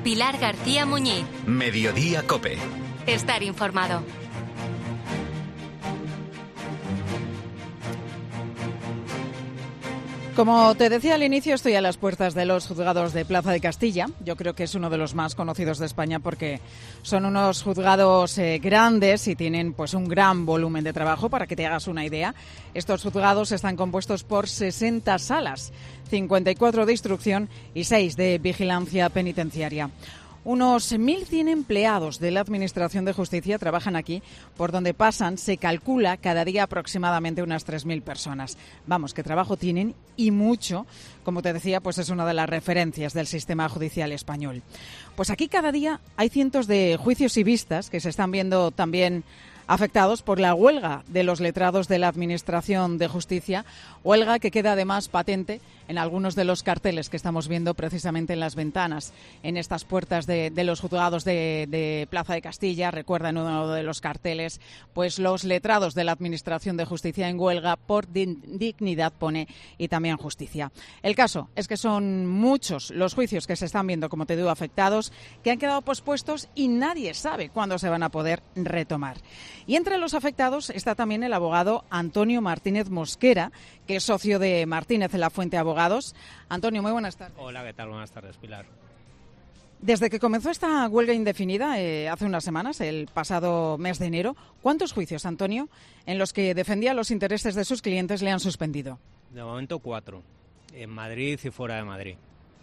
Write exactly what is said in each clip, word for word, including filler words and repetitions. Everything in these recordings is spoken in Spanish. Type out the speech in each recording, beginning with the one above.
Pilar García Muñiz. Mediodía COPE. Estar informado. Como te decía al inicio, estoy a las puertas de los juzgados de Plaza de Castilla. Yo creo que es uno de los más conocidos de España porque son unos juzgados eh, grandes y tienen pues un gran volumen de trabajo. Para que te hagas una idea, estos juzgados están compuestos por sesenta salas, cincuenta y cuatro de instrucción y seis de vigilancia penitenciaria. Unos mil cien empleados de la Administración de Justicia trabajan aquí, por donde pasan, se calcula, cada día aproximadamente unas tres mil personas. Vamos, que trabajo tienen y mucho. Como te decía, pues es una de las referencias del sistema judicial español. Pues aquí cada día hay cientos de juicios y vistas que se están viendo también afectados por la huelga de los letrados de la Administración de Justicia, huelga que queda además patente en algunos de los carteles que estamos viendo precisamente en las ventanas, en estas puertas de, de los juzgados de, de Plaza de Castilla. Recuerda en uno de los carteles, pues los letrados de la Administración de Justicia en huelga por dignidad, pone, y también justicia. El caso es que son muchos los juicios que se están viendo, como te digo, afectados, que han quedado pospuestos y nadie sabe cuándo se van a poder retomar. Y entre los afectados está también el abogado Antonio Martínez Mosquera, que es socio de Martínez en la Fuente Abogados. Antonio, muy buenas tardes. Hola, ¿qué tal? Buenas tardes, Pilar. Desde que comenzó esta huelga indefinida, eh, hace unas semanas, el pasado mes de enero, ¿cuántos juicios, Antonio, en los que defendía los intereses de sus clientes le han suspendido? De momento cuatro, en Madrid y fuera de Madrid.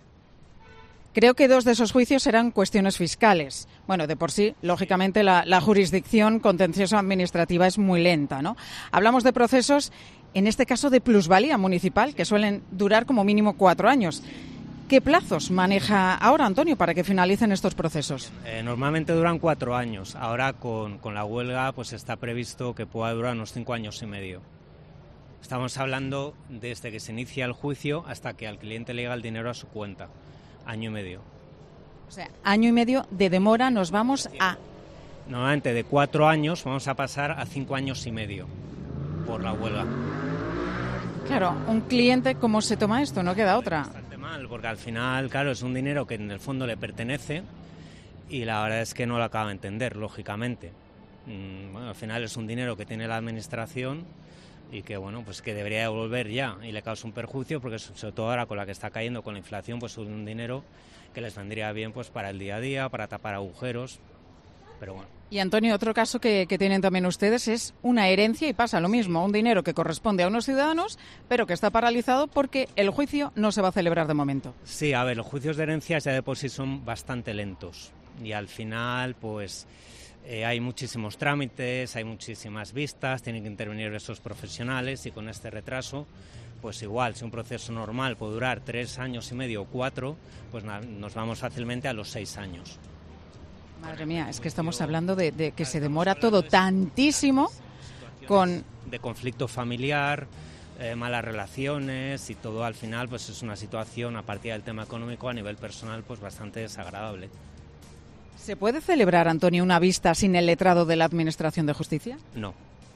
Creo que dos de esos juicios eran cuestiones fiscales. Bueno, de por sí, lógicamente, la, la jurisdicción contencioso administrativa es muy lenta, ¿no? Hablamos de procesos, en este caso de plusvalía municipal, que suelen durar como mínimo cuatro años. ¿Qué plazos maneja ahora, Antonio, para que finalicen estos procesos? Eh, normalmente duran cuatro años. Ahora, con, con la huelga, pues está previsto que pueda durar unos cinco años y medio. Estamos hablando desde que se inicia el juicio hasta que al cliente le llega el dinero a su cuenta. Año y medio. O sea, año y medio de demora, nos vamos a... Normalmente de cuatro años vamos a pasar a cinco años y medio por la huelga. Claro, un cliente, ¿cómo se toma esto? No queda otra. Bastante mal, porque al final, claro, es un dinero que en el fondo le pertenece y la verdad es que no lo acaba de entender, lógicamente. Bueno, al final es un dinero que tiene la administración y que bueno, pues que debería devolver ya y le causa un perjuicio porque sobre todo ahora con la que está cayendo con la inflación, pues es un dinero que les vendría bien pues para el día a día, para tapar agujeros, pero bueno. Y Antonio, otro caso que, que tienen también ustedes es una herencia y pasa lo mismo, un dinero que corresponde a unos ciudadanos pero que está paralizado porque el juicio no se va a celebrar de momento. Sí, a ver, los juicios de herencias ya de por sí son bastante lentos y al final pues... Eh, hay muchísimos trámites, hay muchísimas vistas, tienen que intervenir esos profesionales y con este retraso, pues igual, si un proceso normal puede durar tres años y medio o cuatro, pues na- nos vamos fácilmente a los seis años. Madre mía, es que estamos hablando de, de que se demora todo tantísimo con... De conflicto familiar, eh, malas relaciones y todo al final pues es una situación a partir del tema económico a nivel personal pues bastante desagradable. ¿Se puede celebrar, Antonio, una vista sin el letrado de la Administración de Justicia? No.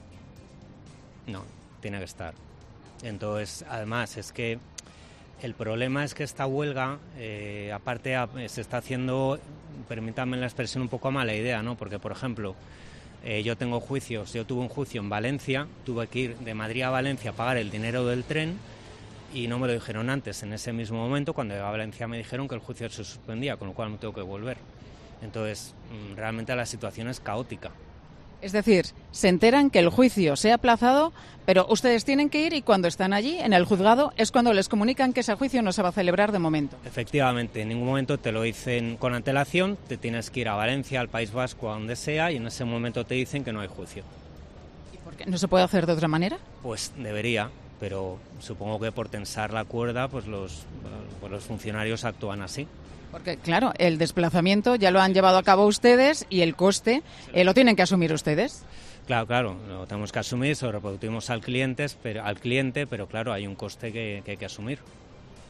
No, tiene que estar. Entonces, además, es que el problema es que esta huelga, eh, aparte, se está haciendo, permítanme la expresión, un poco a mala idea, ¿no? Porque, por ejemplo, eh, yo tengo juicios, yo tuve un juicio en Valencia, tuve que ir de Madrid a Valencia a pagar el dinero del tren y no me lo dijeron antes. En ese mismo momento, cuando llegué a Valencia, me dijeron que el juicio se suspendía, con lo cual me tengo que volver. Entonces, realmente la situación es caótica. Es decir, se enteran que el juicio se ha aplazado, pero ustedes tienen que ir y cuando están allí, en el juzgado, es cuando les comunican que ese juicio no se va a celebrar de momento. Efectivamente, en ningún momento te lo dicen con antelación, te tienes que ir a Valencia, al País Vasco, a donde sea, y en ese momento te dicen que no hay juicio. ¿Y por qué no se puede hacer de otra manera? Pues debería, pero supongo que por tensar la cuerda, pues los, pues los funcionarios actúan así. Porque, claro, el desplazamiento ya lo han llevado a cabo ustedes y el coste eh, lo tienen que asumir ustedes. Claro, claro, lo tenemos que asumir, se lo reproducimos al cliente, pero, al cliente, pero claro, hay un coste que, que hay que asumir.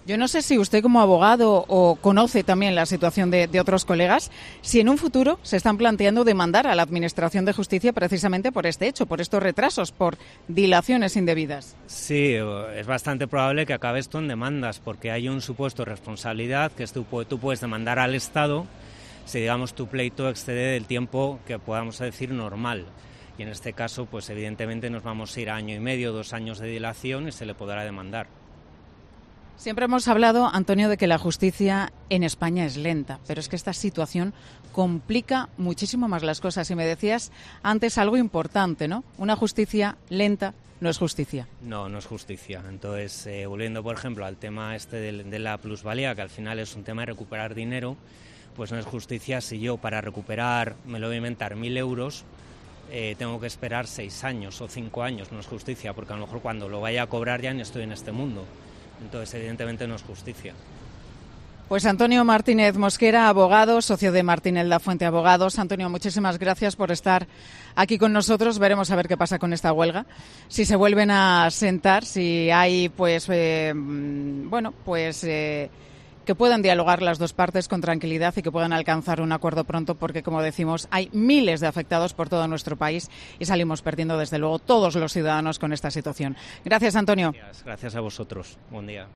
Yo no sé si usted como abogado o conoce también la situación de, de otros colegas, si en un futuro se están planteando demandar a la Administración de Justicia precisamente por este hecho, por estos retrasos, por dilaciones indebidas. Sí, es bastante probable que acabe esto en demandas, porque hay un supuesto de responsabilidad que es tú, tú puedes demandar al Estado si, digamos, tu pleito excede el tiempo que podamos decir normal. Y en este caso, pues evidentemente nos vamos a ir a año y medio, dos años de dilación y se le podrá demandar. Siempre hemos hablado, Antonio, de que la justicia en España es lenta, pero es que esta situación complica muchísimo más las cosas. Y me decías antes algo importante, ¿no? Una justicia lenta no es justicia. No, no es justicia. Entonces, eh, volviendo, por ejemplo, al tema este de, de la plusvalía, que al final es un tema de recuperar dinero, pues no es justicia si yo para recuperar, me lo voy a inventar, mil euros, eh, tengo que esperar seis años o cinco años. No es justicia, porque a lo mejor cuando lo vaya a cobrar ya no estoy en este mundo. Entonces, evidentemente, no es justicia. Pues Antonio Martínez Mosquera, abogado, socio de Martínez Lafuente Abogados. Antonio, muchísimas gracias por estar aquí con nosotros. Veremos a ver qué pasa con esta huelga. Si se vuelven a sentar, si hay, pues, eh, bueno, pues... Eh, que puedan dialogar las dos partes con tranquilidad y que puedan alcanzar un acuerdo pronto, porque, como decimos, hay miles de afectados por todo nuestro país y salimos perdiendo, desde luego, todos los ciudadanos con esta situación. Gracias, Antonio. Gracias, gracias a vosotros. Buen día.